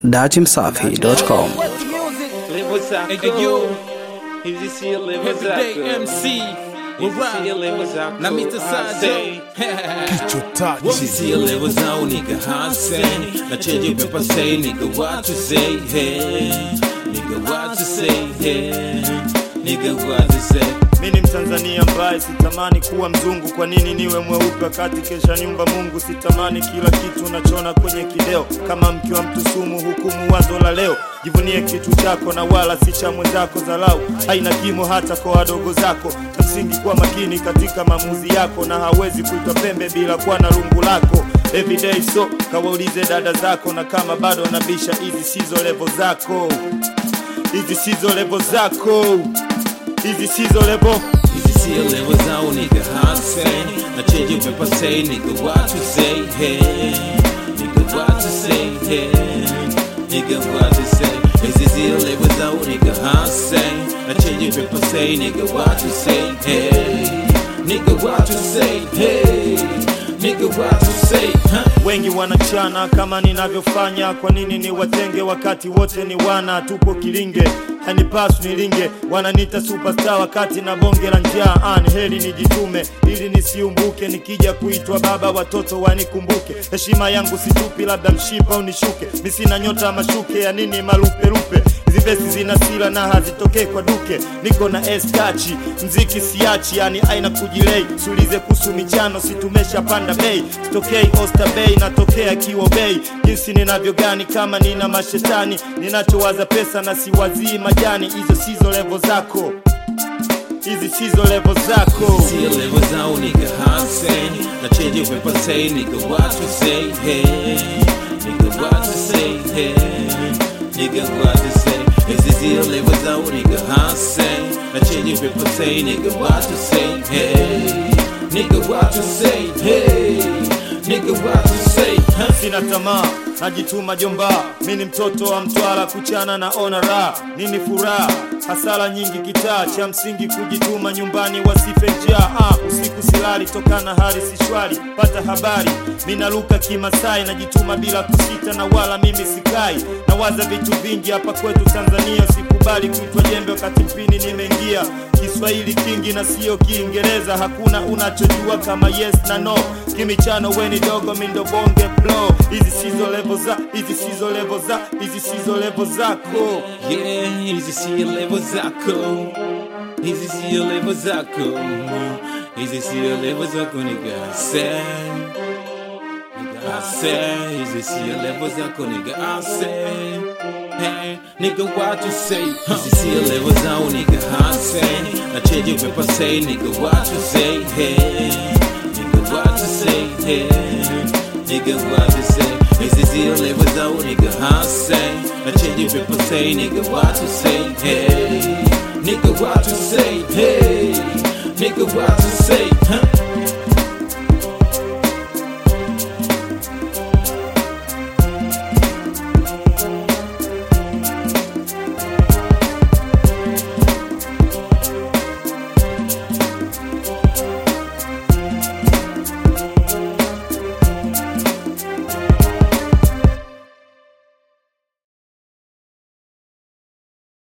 datimsafi.com. Na Mr. Sajo See a levels out, nigga, hot say. Na change your paper say, nigga, what to say, hey. Nigga, what to say, hey. Nigga, what to say. Mimi Mtanzania ambaye sitamani kuwa mzungu. Kwa nini niwe mweupe kati kesha nyumba Mungu? Sitamani kila kitu unachona kwenye kideo. Kama mke wa mtu sumu, hukumu wazo la leo. Jivunie kitu chako na wala si cha mwenzako. Dharau haina kimo hata kwa wadogo zako. Msingi kuwa makini katika maamuzi yako, na hawezi kuitwa pembe bila kuwa na rungu lako. Everyday so kawaulize dada zako, na kama bado nabisha, hizi sizo level zako. Hizi sizo level zako. Hizi sizo level. Hizi siyo levels out, nigga, hot say. Na change your paper say, nigga, what to say, hey. Nigga, what to say, hey. Nigga, what to say. Hizi siyo levels out, nigga, hot say. Na change your paper say, nigga, what to say, hey. Nigga, what to say, hey. Nigga, what to say, huh? Wengi wanachana kama ninavyofanya. Kwa nini ni watenge wakati wote ni wana? Tupo kilinge, hanipasu nilinge. Wananiita superstar wakati na bonge la njaa. Ni heri nijitume ili nisiumbuke. Nikija kuitwa baba watoto wanikumbuke. Heshima yangu situpi, labda mshipa unishuke. Mimi sina nyota mashuke, ya nini malupe lupe. Hizi vesi zina sila na hazitokee kwa duke. Niko na eskachi, mziki siachi, yani aina kujilei. Sulize kuhusu michano, situmesha panda bei. Sitokei Oyster Bay, natokea Kiwo Bay. Jinsi ninavyo gani kama nina mashetani. Ninachowaza pesa na siwazii majani. Hizo sizo level zako. Hizi sizo level zako. See a levels out, nigga, hot say. Na change your paper say, nigga, what to say, hey. Nigga, what to say, hey. Nigga, what to say. Hizi siyo levels out, nigga, hot say. Na change your paper say, nigga, what to say, hey. Nigga, what to say, hey. Nigga, what to say, huh? Sina tamaa, najituma jomba. Mimi mtoto wa Mtwara, kuchana na ona raha. Nini furaha, hasara nyingi kitaa. Cha msingi kujituma nyumbani wasife njaa. Usiku silali tokana hali si shwari. Pata habari, mimi naruka kimasai. Najituma bila kusita na wala mimi sikai. Nawaza vitu vingi hapa kwetu Tanzania. Sikubali kuitwa jembe wakati mpini nimeingia. Kiswahili kingi na sio Kiingereza. Hakuna unachojua kama yes na no. Kimichano weni dogo mindo bonge blow. Hizi sizo level za, hizi sizo level za, hizi sizo level zako. Yeah, hizi siyo levels zako. Hizi siyo levels zako. Hizi siyo levels zako, nigga, say. Nigga, I say. Hizi siyo levels zako, nigga, I say. Hey, nigga, what you say? Hizi siyo levels out, nigga, I say. Na change your paper say, nigga, what you say, hey. Nigga, what you say, hey. Nigga, what you say? Hizi siyo levels out, nigga, I say. Na change your paper say, nigga, what you say, hey. Nigga, what you say, hey. Nigga, what you say, huh?